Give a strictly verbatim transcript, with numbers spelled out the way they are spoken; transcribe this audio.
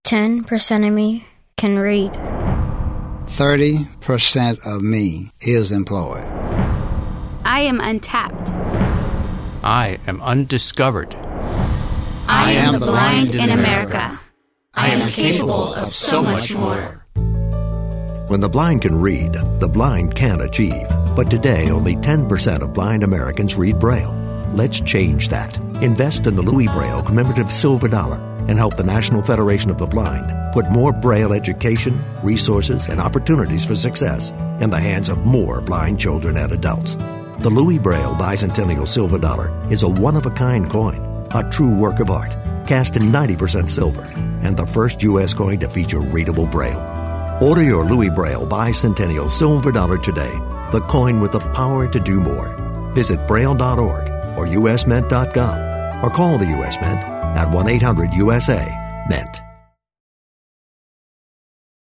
ten percent of me can read. thirty percent of me is employed. I am untapped. I am undiscovered. I am the blind in America. I am capable of so much more. When the blind can read, the blind can achieve. But today, only ten percent of blind Americans read Braille. Let's change that. Invest in the Louis Braille Commemorative Silver Dollar and help the National Federation of the Blind put more Braille education, resources, and opportunities for success in the hands of more blind children and adults. The Louis Braille Bicentennial Silver Dollar is a one-of-a-kind coin, a true work of art, cast in ninety percent silver, and the first U S coin to feature readable Braille. Order your Louis Braille Bicentennial Silver Dollar today, the coin with the power to do more. Visit Braille dot org or U S Mint dot gov or call the U S Mint at one eight hundred U S A Mint.